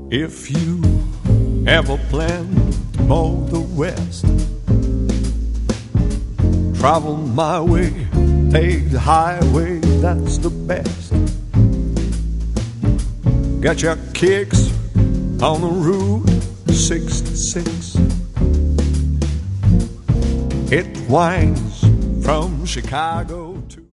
If you ever plan to go the West, travel my way, take the highway, that's the best. Get your kicks on the Route 66. It winds from Chicago